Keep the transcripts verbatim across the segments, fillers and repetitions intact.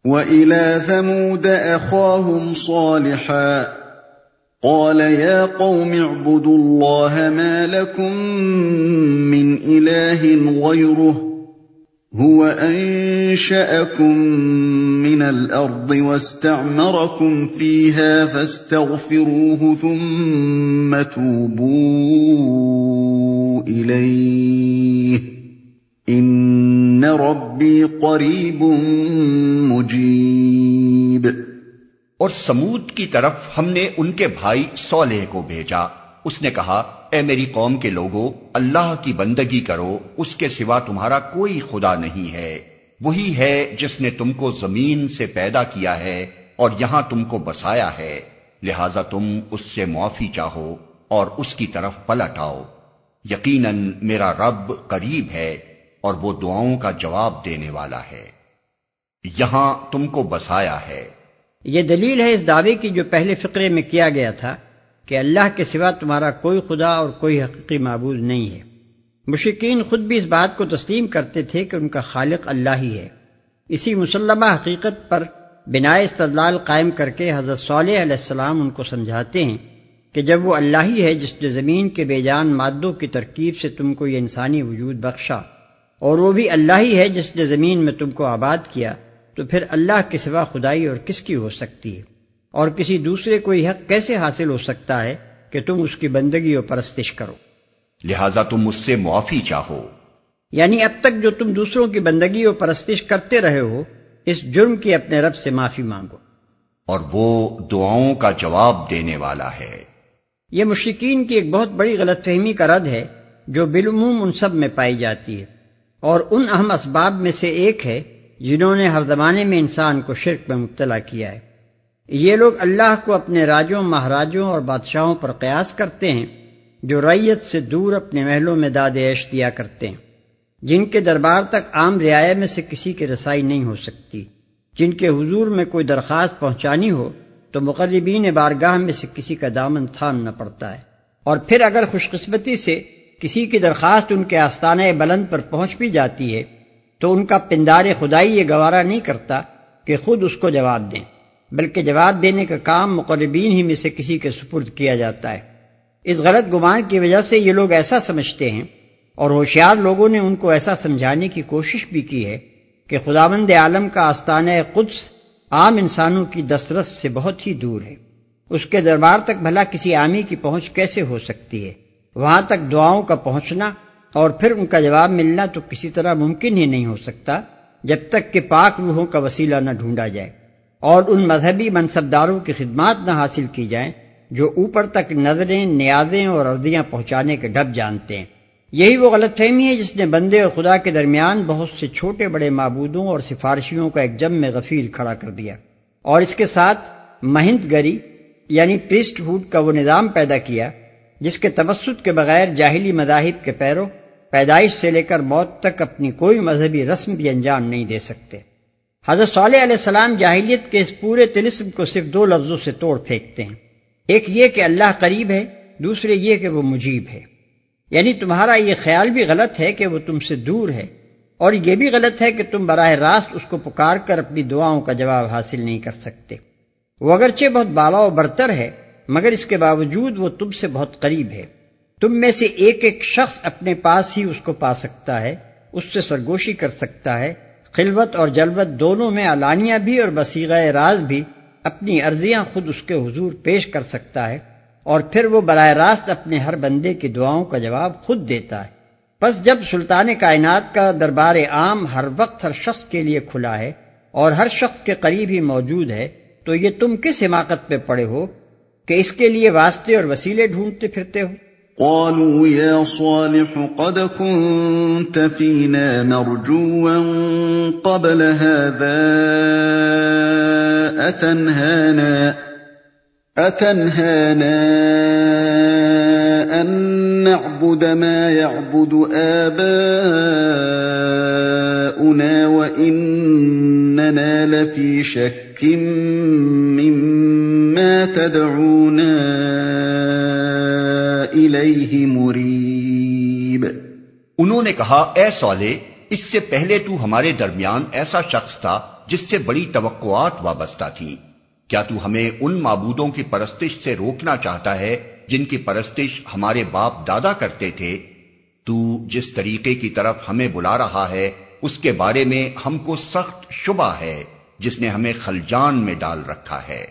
وَإِلَى ثَمُودَ أَخَاهُمْ صَالِحًا قَالَ يَا قَوْمِ اعْبُدُوا اللَّهَ مَا لَكُمْ مِنْ إِلَٰهٍ غَيْرُهُ هُوَ أَنشَأَكُم مِّنَ الْأَرْضِ وَاسْتَعْمَرَكُمْ فِيهَا فَاسْتَغْفِرُوهُ ثُمَّ تُوبُوا إِلَيْهِ إِنَّ رَبِّي قَرِيبٌ مُجِيبٌ۔ اور سمود کی طرف ہم نے ان کے بھائی صالح کو بھیجا۔ اس نے کہا، اے میری قوم کے لوگو، اللہ کی بندگی کرو، اس کے سوا تمہارا کوئی خدا نہیں ہے۔ وہی ہے جس نے تم کو زمین سے پیدا کیا ہے اور یہاں تم کو بسایا ہے، لہذا تم اس سے معافی چاہو اور اس کی طرف پلٹ آؤ۔ یقیناً میرا رب قریب ہے اور وہ دعاؤں کا جواب دینے والا ہے۔ یہاں تم کو بسایا ہے۔ یہ دلیل ہے اس دعوے کی جو پہلے فقرے میں کیا گیا تھا کہ اللہ کے سوا تمہارا کوئی خدا اور کوئی حقیقی معبود نہیں ہے۔ مشرکین خود بھی اس بات کو تسلیم کرتے تھے کہ ان کا خالق اللہ ہی ہے۔ اسی مسلمہ حقیقت پر بناء استدلال قائم کر کے حضرت صالح علیہ السلام ان کو سمجھاتے ہیں کہ جب وہ اللہ ہی ہے جس نے زمین کے بے جان مادوں کی ترکیب سے تم کو یہ انسانی وجود بخشا، اور وہ بھی اللہ ہی ہے جس نے زمین میں تم کو آباد کیا، تو پھر اللہ کے سوا خدائی اور کس کی ہو سکتی ہے، اور کسی دوسرے کو یہ حق کیسے حاصل ہو سکتا ہے کہ تم اس کی بندگی و پرستش کرو؟ لہذا تم اس سے معافی چاہو، یعنی اب تک جو تم دوسروں کی بندگی و پرستش کرتے رہے ہو، اس جرم کی اپنے رب سے معافی مانگو، اور وہ دعاؤں کا جواب دینے والا ہے۔ یہ مشرکین کی ایک بہت بڑی غلط فہمی کا رد ہے جو بالعموم ان سب میں پائی جاتی ہے، اور ان اہم اسباب میں سے ایک ہے جنہوں نے ہر زمانے میں انسان کو شرک میں مبتلا کیا ہے۔ یہ لوگ اللہ کو اپنے راجوں، مہاراجوں اور بادشاہوں پر قیاس کرتے ہیں جو رعیت سے دور اپنے محلوں میں داد عیش دیا کرتے ہیں، جن کے دربار تک عام رعایا میں سے کسی کی رسائی نہیں ہو سکتی، جن کے حضور میں کوئی درخواست پہنچانی ہو تو مقربین بارگاہ میں سے کسی کا دامن تھامنا پڑتا ہے، اور پھر اگر خوش قسمتی سے کسی کی درخواست ان کے آستانہ بلند پر پہنچ بھی جاتی ہے تو ان کا پندار خدائی یہ گوارا نہیں کرتا کہ خود اس کو جواب دیں، بلکہ جواب دینے کا کام مقربین ہی میں سے کسی کے سپرد کیا جاتا ہے۔ اس غلط گمان کی وجہ سے یہ لوگ ایسا سمجھتے ہیں، اور ہوشیار لوگوں نے ان کو ایسا سمجھانے کی کوشش بھی کی ہے کہ خداوند عالم کا آستانہ قدس عام انسانوں کی دسترس سے بہت ہی دور ہے، اس کے دربار تک بھلا کسی عامی کی پہنچ کیسے ہو سکتی ہے؟ وہاں تک دعاؤں کا پہنچنا اور پھر ان کا جواب ملنا تو کسی طرح ممکن ہی نہیں ہو سکتا جب تک کہ پاک روحوں کا وسیلہ نہ ڈھونڈا جائے اور ان مذہبی منصبداروں کی خدمات نہ حاصل کی جائیں جو اوپر تک نظریں، نیازیں اور عرضیاں پہنچانے کے ڈھب جانتے ہیں۔ یہی وہ غلط فہمی ہے جس نے بندے اور خدا کے درمیان بہت سے چھوٹے بڑے معبودوں اور سفارشیوں کا ایک جم میں غفیر کھڑا کر دیا، اور اس کے ساتھ مہند گری یعنی پریسٹ ہوڈ کا وہ نظام پیدا کیا جس کے توسط کے بغیر جاہلی مذاہب کے پیرو پیدائش سے لے کر موت تک اپنی کوئی مذہبی رسم بھی انجام نہیں دے سکتے۔ حضرت صالح علیہ السلام جاہلیت کے اس پورے طلسم کو صرف دو لفظوں سے توڑ پھینکتے ہیں، ایک یہ کہ اللہ قریب ہے، دوسرے یہ کہ وہ مجیب ہے۔ یعنی تمہارا یہ خیال بھی غلط ہے کہ وہ تم سے دور ہے، اور یہ بھی غلط ہے کہ تم براہ راست اس کو پکار کر اپنی دعاؤں کا جواب حاصل نہیں کر سکتے۔ وہ اگرچہ بہت بالا و برتر ہے مگر اس کے باوجود وہ تم سے بہت قریب ہے۔ تم میں سے ایک ایک شخص اپنے پاس ہی اس کو پا سکتا ہے، اس سے سرگوشی کر سکتا ہے، خلوت اور جلوت دونوں میں علانیہ بھی اور بصیغہ راز بھی اپنی عرضیاں خود اس کے حضور پیش کر سکتا ہے، اور پھر وہ براہ راست اپنے ہر بندے کی دعاؤں کا جواب خود دیتا ہے۔ پس جب سلطان کائنات کا دربار عام ہر وقت ہر شخص کے لیے کھلا ہے اور ہر شخص کے قریب ہی موجود ہے، تو یہ تم کس حماقت پہ پڑے ہو کہ اس کے لیے واسطے اور وسیلے ڈھونڈتے پھرتے ہو؟ قالوا يا صالح قد كنت فينا مرجوا قبل هذا أتنهانا أتنهانا أن نعبد ما يعبد آباؤنا وإننا لفي شك مما تدعونا إليه مريب۔ انہوں نے کہا، اے صالح، اس سے پہلے تو ہمارے درمیان ایسا شخص تھا جس سے بڑی توقعات وابستہ تھیں۔ کیا تو ہمیں ان معبودوں کی پرستش سے روکنا چاہتا ہے جن کی پرستش ہمارے باپ دادا کرتے تھے؟ تو جس طریقے کی طرف ہمیں بلا رہا ہے اس کے بارے میں ہم کو سخت شبہ ہے جس نے ہمیں خلجان میں ڈال رکھا ہے،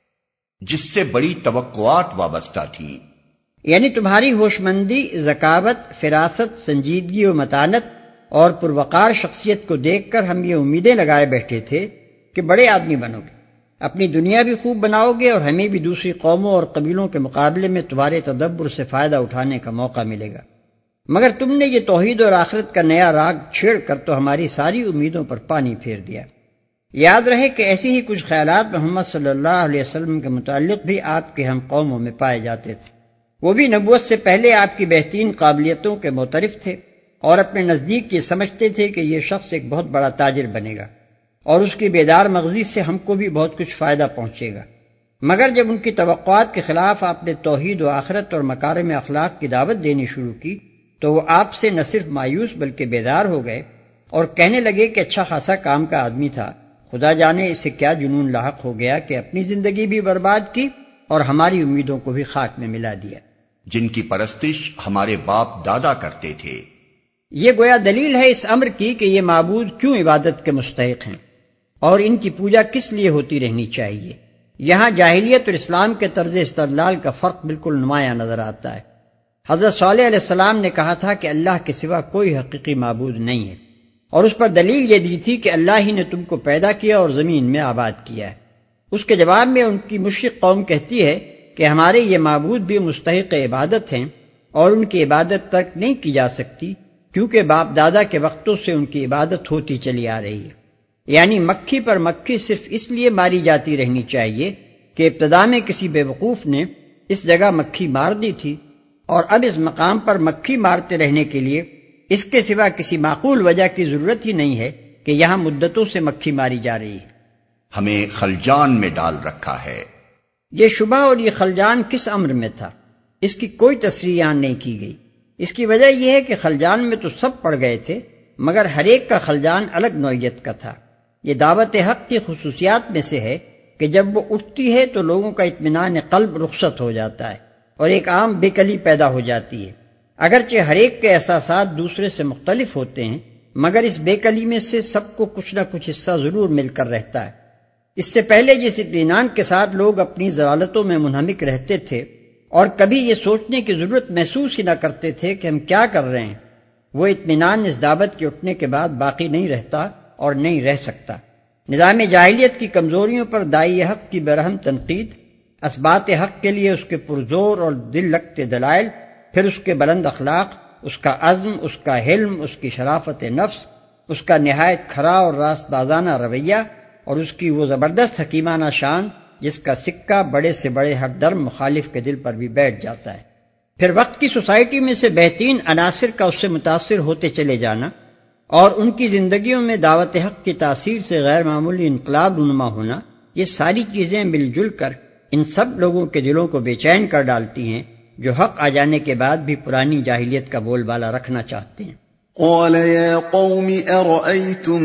جس سے بڑی توقعات وابستہ تھیں۔ یعنی تمہاری ہوش مندی، ذکاوت، فراست، سنجیدگی و متانت اور پروقار شخصیت کو دیکھ کر ہم یہ امیدیں لگائے بیٹھے تھے کہ بڑے آدمی بنو گے، اپنی دنیا بھی خوب بناؤ گے اور ہمیں بھی دوسری قوموں اور قبیلوں کے مقابلے میں تمہارے تدبر سے فائدہ اٹھانے کا موقع ملے گا۔ مگر تم نے یہ توحید اور آخرت کا نیا راگ چھیڑ کر تو ہماری ساری امیدوں پر پانی پھیر دیا۔ یاد رہے کہ ایسی ہی کچھ خیالات محمد صلی اللہ علیہ وسلم کے متعلق بھی آپ کے ہم قوموں میں پائے جاتے تھے۔ وہ بھی نبوت سے پہلے آپ کی بہترین قابلیتوں کے معترف تھے اور اپنے نزدیک یہ سمجھتے تھے کہ یہ شخص ایک بہت بڑا تاجر بنے گا اور اس کی بیدار مغزی سے ہم کو بھی بہت کچھ فائدہ پہنچے گا۔ مگر جب ان کی توقعات کے خلاف آپ نے توحید و آخرت اور مکارم اخلاق کی دعوت دینی شروع کی تو وہ آپ سے نہ صرف مایوس بلکہ بیدار ہو گئے اور کہنے لگے کہ اچھا خاصا کام کا آدمی تھا، خدا جانے اسے کیا جنون لاحق ہو گیا کہ اپنی زندگی بھی برباد کی اور ہماری امیدوں کو بھی خاک میں ملا دیا۔ جن کی پرستش ہمارے باپ دادا کرتے تھے۔ یہ گویا دلیل ہے اس امر کی کہ یہ معبود کیوں عبادت کے مستحق ہیں اور ان کی پوجا کس لیے ہوتی رہنی چاہیے۔ یہاں جاہلیت اور اسلام کے طرز استدلال کا فرق بالکل نمایاں نظر آتا ہے۔ حضرت صالح علیہ السلام نے کہا تھا کہ اللہ کے سوا کوئی حقیقی معبود نہیں ہے، اور اس پر دلیل یہ دی تھی کہ اللہ ہی نے تم کو پیدا کیا اور زمین میں آباد کیا ہے۔ اس کے جواب میں ان کی مشرک قوم کہتی ہے کہ ہمارے یہ معبود بھی مستحق عبادت ہیں اور ان کی عبادت ترک نہیں کی جا سکتی کیونکہ باپ دادا کے وقتوں سے ان کی عبادت ہوتی چلی آ رہی ہے۔ یعنی مکھی پر مکھی صرف اس لیے ماری جاتی رہنی چاہیے کہ ابتدا میں کسی بے وقوف نے اس جگہ مکھی مار دی تھی اور اب اس مقام پر مکھی مارتے رہنے کے لیے اس کے سوا کسی معقول وجہ کی ضرورت ہی نہیں ہے کہ یہاں مدتوں سے مکھی ماری جا رہی ہے۔ ہمیں خلجان میں ڈال رکھا ہے۔ یہ شبہ اور یہ خلجان کس امر میں تھا، اس کی کوئی تصریح یہاں نہیں کی گئی۔ اس کی وجہ یہ ہے کہ خلجان میں تو سب پڑ گئے تھے مگر ہر ایک کا خلجان الگ نوعیت کا تھا۔ یہ دعوت حق کی خصوصیات میں سے ہے کہ جب وہ اٹھتی ہے تو لوگوں کا اطمینان قلب رخصت ہو جاتا ہے اور ایک عام بے کلی پیدا ہو جاتی ہے۔ اگرچہ ہر ایک کے احساسات دوسرے سے مختلف ہوتے ہیں مگر اس بے کلی میں سے سب کو کچھ نہ کچھ حصہ ضرور مل کر رہتا ہے۔ اس سے پہلے جس اطمینان کے ساتھ لوگ اپنی ضلالتوں میں منہمک رہتے تھے اور کبھی یہ سوچنے کی ضرورت محسوس ہی نہ کرتے تھے کہ ہم کیا کر رہے ہیں، وہ اطمینان اس دعوت کے اٹھنے کے بعد باقی نہیں رہتا اور نہیں رہ سکتا۔ نظام جاہلیت کی کمزوریوں پر داعی حق کی برہم تنقید، اثبات حق کے لیے اس کے پرزور اور دل لگتے دلائل، پھر اس کے بلند اخلاق، اس کا عزم، اس کا حلم، اس کی شرافت نفس، اس کا نہایت کھرا اور راست بازانہ رویہ اور اس کی وہ زبردست حکیمانہ شان جس کا سکہ بڑے سے بڑے ہر درم مخالف کے دل پر بھی بیٹھ جاتا ہے، پھر وقت کی سوسائٹی میں سے بہترین عناصر کا اس سے متاثر ہوتے چلے جانا اور ان کی زندگیوں میں دعوت حق کی تاثیر سے غیر معمولی انقلاب رونما ہونا، یہ ساری چیزیں مل جل کر ان سب لوگوں کے دلوں کو بے چین کر ڈالتی ہیں جو حق آ جانے کے بعد بھی پرانی جاہلیت کا بول بالا رکھنا چاہتے ہیں۔ قال يا قوم أرأيتم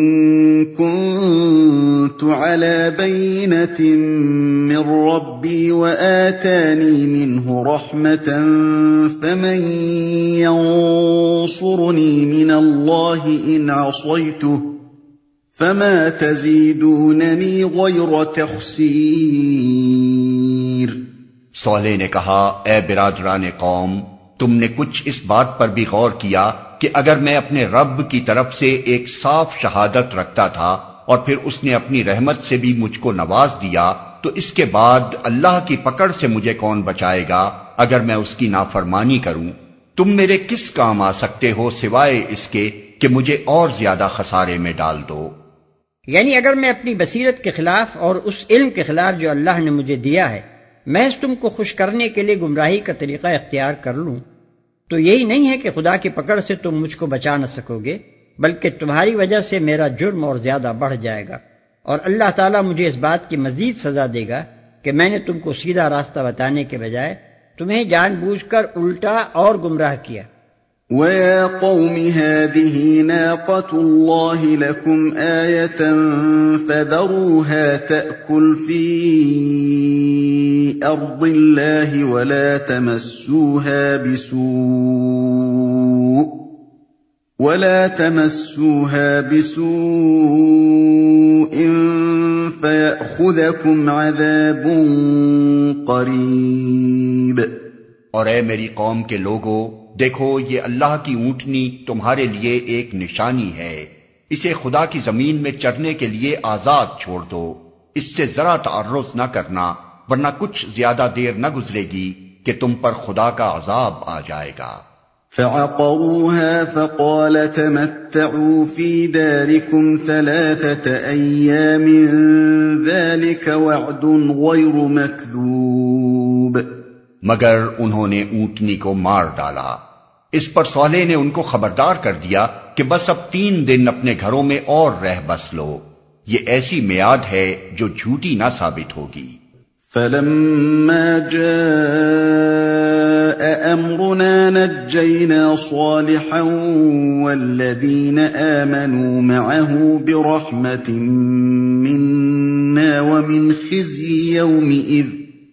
إن كنت على بينة من ربي وآتاني منه رحمة فمن ينصرني من الله إن عصيته فما تزيدونني غير تخسير۔ صالح نے کہا، اے برادران قوم، تم نے کچھ اس بات پر بھی غور کیا کہ اگر میں اپنے رب کی طرف سے ایک صاف شہادت رکھتا تھا اور پھر اس نے اپنی رحمت سے بھی مجھ کو نواز دیا تو اس کے بعد اللہ کی پکڑ سے مجھے کون بچائے گا اگر میں اس کی نافرمانی کروں؟ تم میرے کس کام آ سکتے ہو سوائے اس کے کہ مجھے اور زیادہ خسارے میں ڈال دو۔ یعنی اگر میں اپنی بصیرت کے خلاف اور اس علم کے خلاف جو اللہ نے مجھے دیا ہے محض تم کو خوش کرنے کے لیے گمراہی کا طریقہ اختیار کر لوں تو یہی نہیں ہے کہ خدا کی پکڑ سے تم مجھ کو بچا نہ سکو گے، بلکہ تمہاری وجہ سے میرا جرم اور زیادہ بڑھ جائے گا اور اللہ تعالیٰ مجھے اس بات کی مزید سزا دے گا کہ میں نے تم کو سیدھا راستہ بتانے کے بجائے تمہیں جان بوجھ کر الٹا اور گمراہ کیا۔ وَيَا قَوْمِ هَٰذِهِ نَاقَةُ اللَّهِ لَكُمْ آيَةً فَذَرُوهَا تَأْكُلْ فِي أَرْضِ اللَّهِ وَلَا تَمَسُّوهَا بِسُوءٍ وَلَا تَمَسُّوهَا بِسُوءٍ فَيَأْخُذَكُمْ عَذَابٌ قَرِيبٌ۔ اور اے میری قوم کے لوگو، دیکھو یہ اللہ کی اونٹنی تمہارے لیے ایک نشانی ہے، اسے خدا کی زمین میں چرنے کے لیے آزاد چھوڑ دو، اس سے ذرا تعرض نہ کرنا، ورنہ کچھ زیادہ دیر نہ گزرے گی کہ تم پر خدا کا عذاب آ جائے گا۔ فَعَقَرُوهَا فَقَالَ تَمَتَّعُوا فِي دَارِكُمْ ثَلَاثَةَ أَيَّامٍ ذَلِكَ وَعْدٌ غَيْرُ مَكْذُوبٍ۔ مگر انہوں نے اونٹنی کو مار ڈالا۔ اس پر صالح نے ان کو خبردار کر دیا کہ بس اب تین دن اپنے گھروں میں اور رہ بس لو، یہ ایسی میعاد ہے جو جھوٹی نہ ثابت ہوگی۔ فَلَمَّا جَاءَ أَمْرُنَا نَجَّيْنَا صَالِحًا وَالَّذِينَ آمَنُوا مَعَهُ بِرَحْمَةٍ مِنَّا وَمِنْ خِزْيِ يَوْمِئِذٍ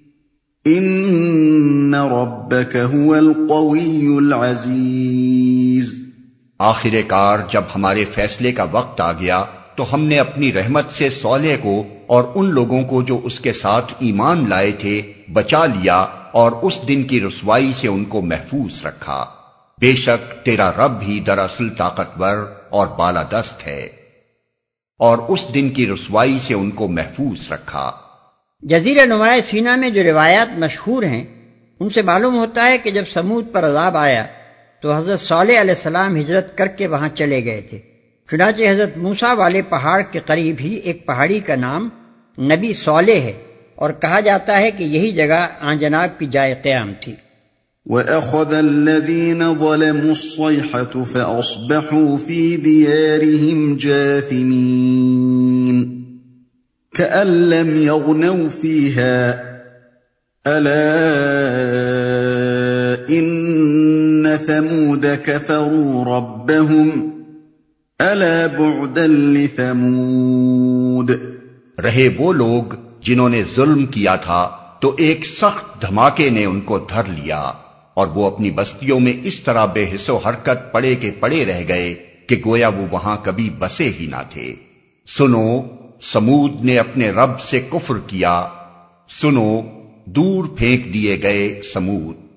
ان ربک هو القوی العزیز۔ آخر کار جب ہمارے فیصلے کا وقت آ گیا تو ہم نے اپنی رحمت سے صالح کو اور ان لوگوں کو جو اس کے ساتھ ایمان لائے تھے بچا لیا، اور اس دن کی رسوائی سے ان کو محفوظ رکھا۔ بے شک تیرا رب ہی دراصل طاقتور اور بالادست ہے، اور اس دن کی رسوائی سے ان کو محفوظ رکھا۔ جزیرہ نمائے سینا میں جو روایات مشہور ہیں ان سے معلوم ہوتا ہے کہ جب سمود پر عذاب آیا تو حضرت صالح علیہ السلام ہجرت کر کے وہاں چلے گئے تھے، چنانچہ حضرت موسیٰ والے پہاڑ کے قریب ہی ایک پہاڑی کا نام نبی صالح ہے، اور کہا جاتا ہے کہ یہی جگہ آن جناب کی جائے قیام تھی۔ وَأَخَذَ الَّذِينَ ظَلَمُوا الصَّيْحَةُ فَأَصْبَحُوا فِي دِيَارِهِمْ جَاثِمِينَ كَأَن لَّمْ يَغْنَوْا فِيهَا أَلَا إِنَّ ثَمُودَ كَفَرُوا رَبَّهُمْ أَلَا بُعْدًا لِثَمُودَ۔ رہے وہ لوگ جنہوں نے ظلم کیا تھا تو ایک سخت دھماکے نے ان کو دھر لیا، اور وہ اپنی بستیوں میں اس طرح بے حس و حرکت پڑے کے پڑے رہ گئے کہ گویا وہ وہاں کبھی بسے ہی نہ تھے۔ سنو، سمود نے اپنے رب سے کفر کیا، سنو، دور پھینک دیے گئے سمود۔